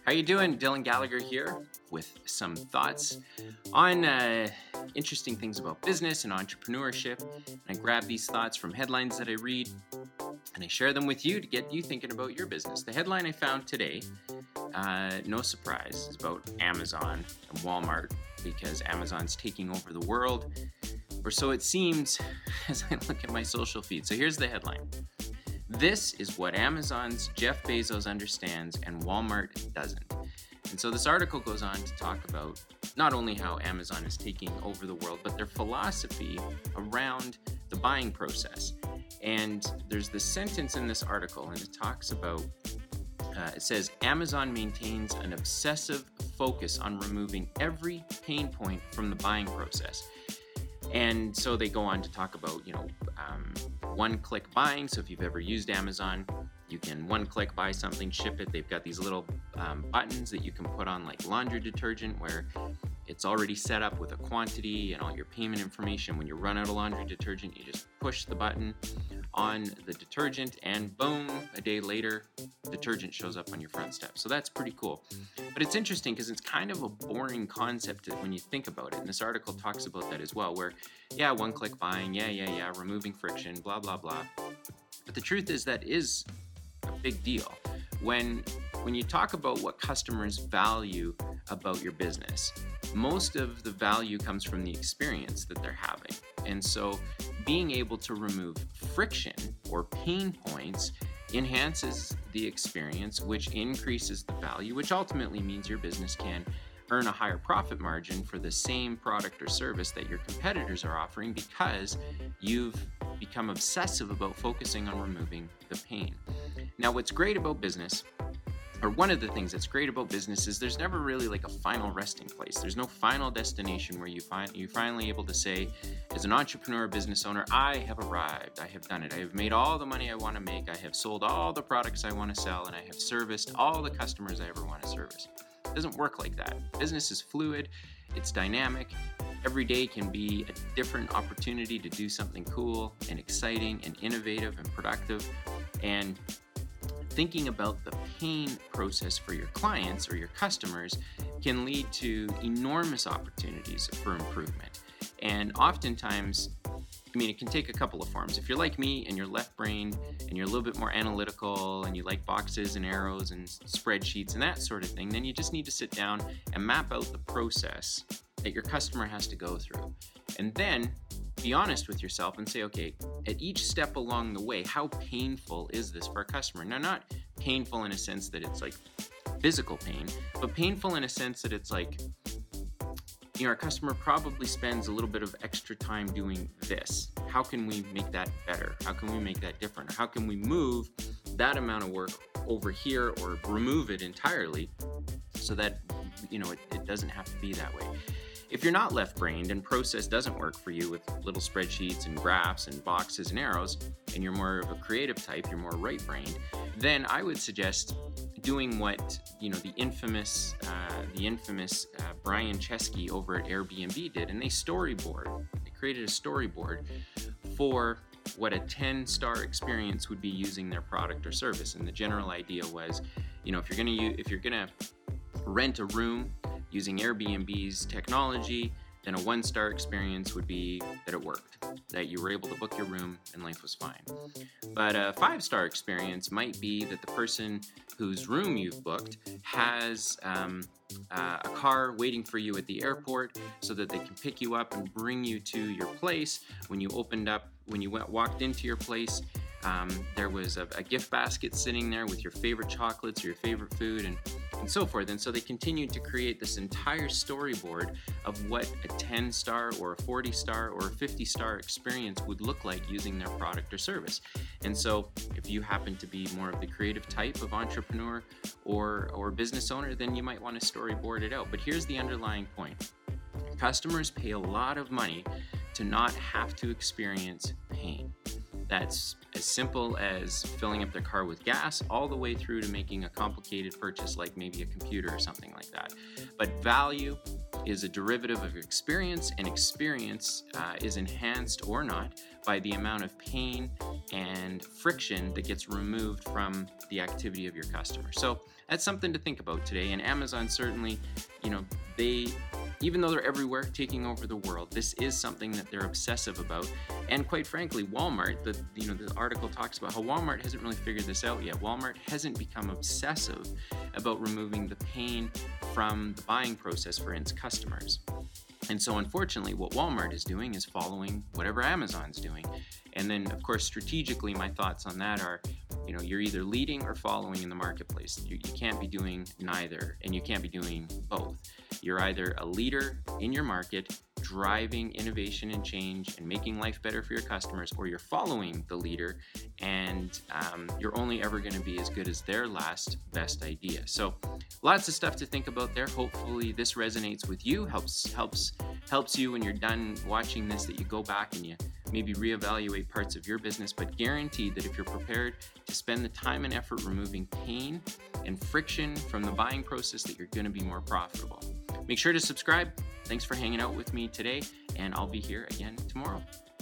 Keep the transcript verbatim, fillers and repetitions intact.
How you doing? Dylan Gallagher here with some thoughts on uh, interesting things about business and entrepreneurship. And I grab these thoughts from headlines that I read and I share them with you to get you thinking about your business. The headline I found today, uh, no surprise, is about Amazon and Walmart because Amazon's taking over the world, or so it seems as I look at my social feed. So here's the headline. This is what Amazon's Jeff Bezos understands and Walmart doesn't. And so this article goes on to talk about not only how Amazon is taking over the world, but their philosophy around the buying process. And there's this sentence in this article, and it talks about, uh, it says, Amazon maintains an obsessive focus on removing every pain point from the buying process. And so they go on to talk about, you know, um, one-click buying. So if you've ever used Amazon, you can one-click buy something, ship it. They've got these little um, buttons that you can put on like laundry detergent where it's already set up with a quantity and all your payment information. When you run out of laundry detergent, you just push the button on the detergent and boom, a day later, detergent shows up on your front step. So that's pretty cool. But it's interesting because it's kind of a boring concept when you think about it. And this article talks about that as well, where, yeah, one-click buying, yeah, yeah, yeah, removing friction, blah, blah, blah. But the truth is that is a big deal. When when you talk about what customers value about your business, most of the value comes from the experience that they're having. And so being able to remove friction or pain points enhances the experience, which increases the value, which ultimately means your business can earn a higher profit margin for the same product or service that your competitors are offering because you've become obsessive about focusing on removing the pain. Now, what's great about business, or one of the things that's great about business, is there's never really like a final resting place. There's no final destination where you find you're finally able to say, as an entrepreneur, business owner, I have arrived. I have done it. I have made all the money I want to make. I have sold all the products I want to sell, and I have serviced all the customers I ever want to service. It doesn't work like that. Business is fluid. It's dynamic. Every day can be a different opportunity to do something cool and exciting and innovative and productive. And thinking about the pain process for your clients or your customers can lead to enormous opportunities for improvement. And oftentimes, I mean, it can take a couple of forms. If you're like me and you're left-brained and you're a little bit more analytical and you like boxes and arrows and spreadsheets and that sort of thing, then you just need to sit down and map out the process that your customer has to go through. And then be honest with yourself and say, okay, at each step along the way, how painful is this for a customer? Now, not painful in a sense that it's like physical pain, but painful in a sense that it's like, you know, our customer probably spends a little bit of extra time doing this. How can we make that better? How can we make that different? How can we move that amount of work over here or remove it entirely so that, you know, it, it doesn't have to be that way? If you're not left-brained and process doesn't work for you with little spreadsheets and graphs and boxes and arrows, and you're more of a creative type, you're more right-brained, then I would suggest doing what, you know, the infamous, uh, the infamous uh, Brian Chesky over at Airbnb did, and they storyboard. They created a storyboard for what a ten-star experience would be using their product or service. And the general idea was, you know, if you're gonna if you're gonna rent a room using Airbnb's technology, then a one-star experience would be that it worked, that you were able to book your room and life was fine. But a five-star experience might be that the person whose room you've booked has um, uh, a car waiting for you at the airport so that they can pick you up and bring you to your place. When you opened up, when you went walked into your place, Um, there was a, a gift basket sitting there with your favorite chocolates or your favorite food and, and so forth. And so they continued to create this entire storyboard of what a ten-star or a forty-star or a fifty-star experience would look like using their product or service. And so if you happen to be more of the creative type of entrepreneur or, or business owner, then you might want to storyboard it out. But here's the underlying point. Customers pay a lot of money to not have to experience pain. That's as simple as filling up their car with gas all the way through to making a complicated purchase like maybe a computer or something like that. But value is a derivative of experience, and experience uh, is enhanced or not by the amount of pain and friction that gets removed from the activity of your customer. So that's something to think about today. And Amazon certainly, you know, they, even though they're everywhere, taking over the world, this is something that they're obsessive about. And quite frankly, Walmart, the you know the article talks about how Walmart hasn't really figured this out yet. Walmart hasn't become obsessive about removing the pain from the buying process for its customers. And so unfortunately, what Walmart is doing is following whatever Amazon's doing. And then, of course, strategically, my thoughts on that are, you know, you're either leading or following in the marketplace. You, you can't be doing neither, and you can't be doing both. You're either a leader in your market, driving innovation and change and making life better for your customers, or you're following the leader and um, you're only ever going to be as good as their last best idea. So lots of stuff to think about there. Hopefully this resonates with you, helps helps helps you when you're done watching this, that you go back and you maybe reevaluate parts of your business, but guaranteed that if you're prepared to spend the time and effort removing pain and friction from the buying process, that you're going to be more profitable. Make sure to subscribe. Thanks for hanging out with me today, and I'll be here again tomorrow.